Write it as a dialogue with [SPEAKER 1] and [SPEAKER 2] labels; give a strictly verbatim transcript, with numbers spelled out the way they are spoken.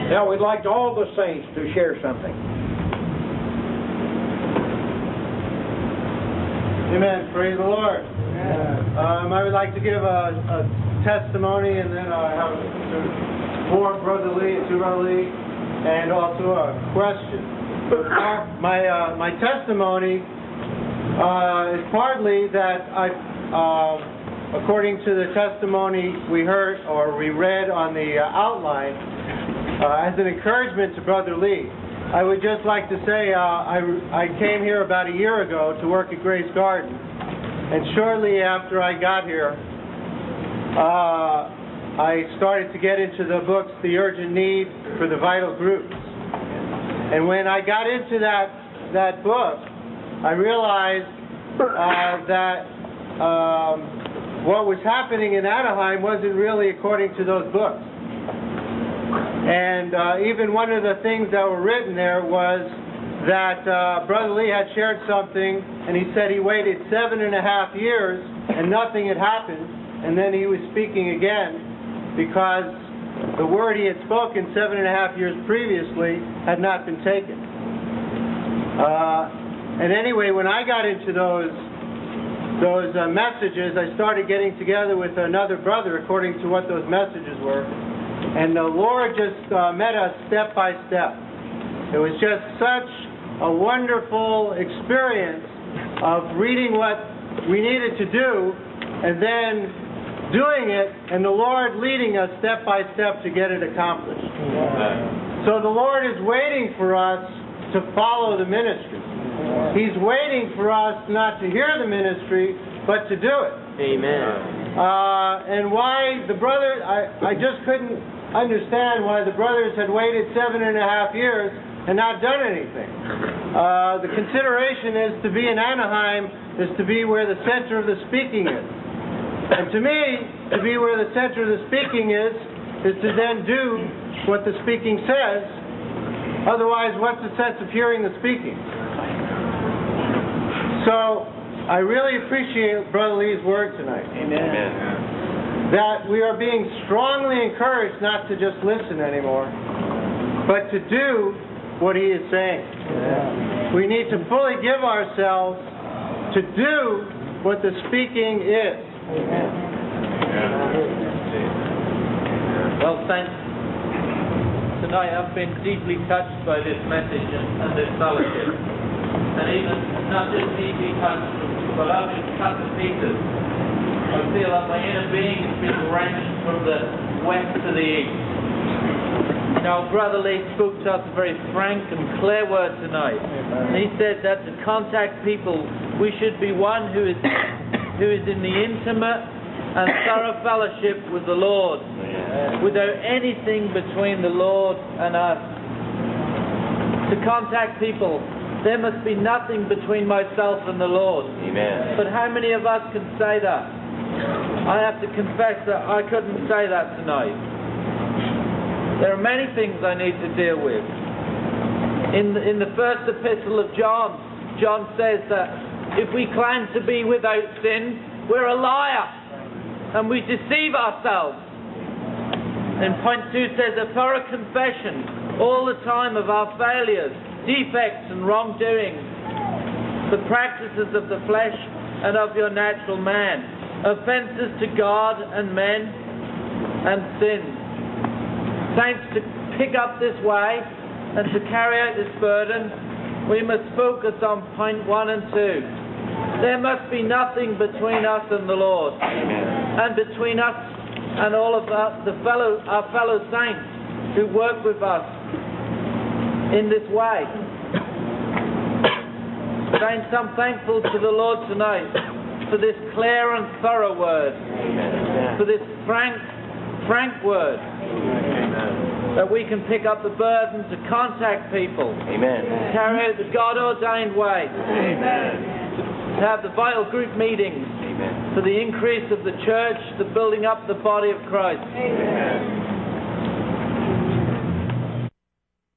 [SPEAKER 1] Now we'd like all the saints to share something.
[SPEAKER 2] Amen. Praise the Lord. Um, I would like to give a, a testimony, and then I have to for Brother Lee and to Brother Lee, and also a question. My uh, my testimony uh, is partly that I, uh, according to the testimony we heard or we read on the uh, outline, uh, as an encouragement to Brother Lee, I would just like to say uh, I I came here about a year ago to work at Grace Garden, and shortly after I got here, uh, I started to get into the books, The Urgent Need for the Vital Groups. And when I got into that that book, I realized uh, that um, what was happening in Anaheim wasn't really according to those books. And uh, even one of the things that were written there was that uh, Brother Lee had shared something, and he said he waited seven and a half years and nothing had happened, and then he was speaking again because the word he had spoken seven and a half years previously had not been taken. Uh, and anyway, when I got into those those uh, messages, I started getting together with another brother according to what those messages were. And the Lord just uh, met us step by step. It was just such a wonderful experience of reading what we needed to do and then doing it, and the Lord leading us step by step to get it accomplished. Yeah. So the Lord is waiting for us to follow the ministry. He's waiting for us not to hear the ministry, but to do it.
[SPEAKER 3] Amen.
[SPEAKER 2] Uh, and why the brother, I, I just couldn't understand why the brothers had waited seven and a half years and not done anything. Uh, the consideration is to be in Anaheim is to be where the center of the speaking is. And to me, to be where the center of the speaking is, is to then do what the speaking says. Otherwise, what's the sense of hearing the speaking? So, I really appreciate Brother Lee's word tonight.
[SPEAKER 3] Amen. Amen.
[SPEAKER 2] That we are being strongly encouraged not to just listen anymore, but to do what he is saying. Yeah. We need to fully give ourselves to do what the speaking is. Amen.
[SPEAKER 3] Well, thanks. Tonight I've been deeply touched by this message and, and this fellowship. And even not just deeply touched, but I've been cut to pieces. I feel that my inner being has been wrenched from the west to the east. Now, Brother Lee spoke to us a very frank and clear word tonight. And he said that to contact people, we should be one who is who is in the intimate and thorough fellowship with the Lord, without anything between the Lord and us. To contact people, there must be nothing between myself and the Lord.
[SPEAKER 4] Amen.
[SPEAKER 3] But how many of us can say that? I have to confess that I couldn't say that tonight. There are many things I need to deal with. In the, in the first epistle of John, John says that if we claim to be without sin, we're a liar and we deceive ourselves. And point two says a thorough confession all the time of our failures, defects and wrongdoings, the practices of the flesh and of your natural man, offences to God and men, and sins. Saints, to pick up this way and to carry out this burden, we must focus on point one and two. There must be nothing between us and the Lord, and between us and all of our, the fellow, our fellow saints who work with us in this way. Saints, I'm thankful to the Lord tonight for this clear and thorough word, for this frank, frank word, that we can pick up the burden to contact people,
[SPEAKER 4] Amen.
[SPEAKER 3] Carry out the God-ordained way,
[SPEAKER 4] Amen.
[SPEAKER 3] To have the vital group meetings,
[SPEAKER 4] Amen.
[SPEAKER 3] For the increase of the church, the building up the body of Christ.
[SPEAKER 4] Amen.